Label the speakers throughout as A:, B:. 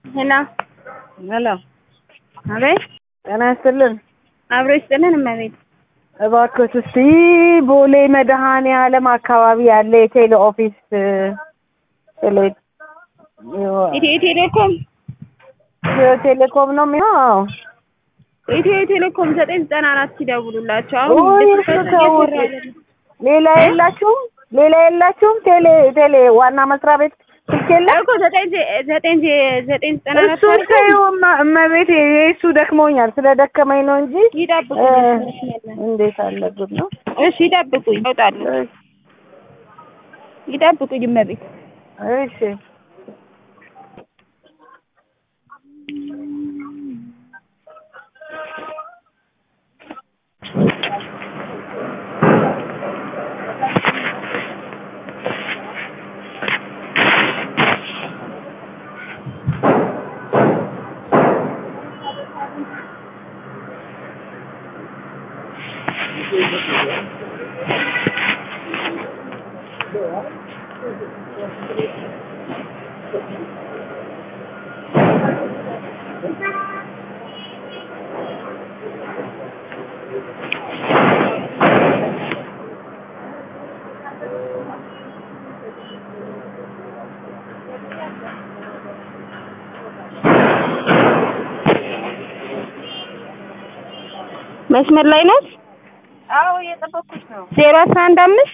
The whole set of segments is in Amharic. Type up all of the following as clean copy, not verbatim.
A: ሄሎ
B: ሄሎ
A: አቤት
B: ጤና ይስጥልን።
A: አብሮ ይስጥልን እመቤት።
B: እባክዎት እስቲ ቦሌ መድኃኔዓለም አካባቢ ያለ የቴሌ ኦፊስ
A: ኢትዮ ቴሌኮም
B: ቴሌኮም ነው የሚሆነው?
A: ኢትዮ ቴሌኮም 994 ሲደውሉላቸው
B: ሌላ የላችሁም? ቴሌ ዋና መስሪያ ቤት ስልክ የለም
A: እኮ 994
B: እሱን ተይው እመቤቴ፣ እሱ ደክሞኛል። ስለደከመኝ ነው እንጂ
A: ይጠብቁኝ።
B: እንዴት አለ ጉድ ነው።
A: እሺ ይጠብቁኝ፣ ይወጣሉ። ይጠብቁኝ እመቤት።
B: እሺ
A: መስመር ላይ ናት?
B: አዎ እየጠበኩሽ ነው።
A: 0115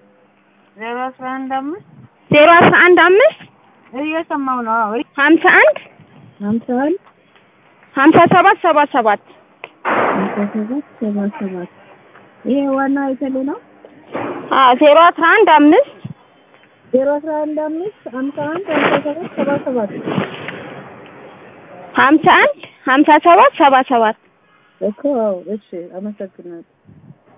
B: እየሰማሁ ነው። አዎ
A: 51 5777
B: ይሄ ዋና የቴሌ ነው።
A: 0115 51 5777
B: እኮ እሺ፣ አመሰግናለሁ።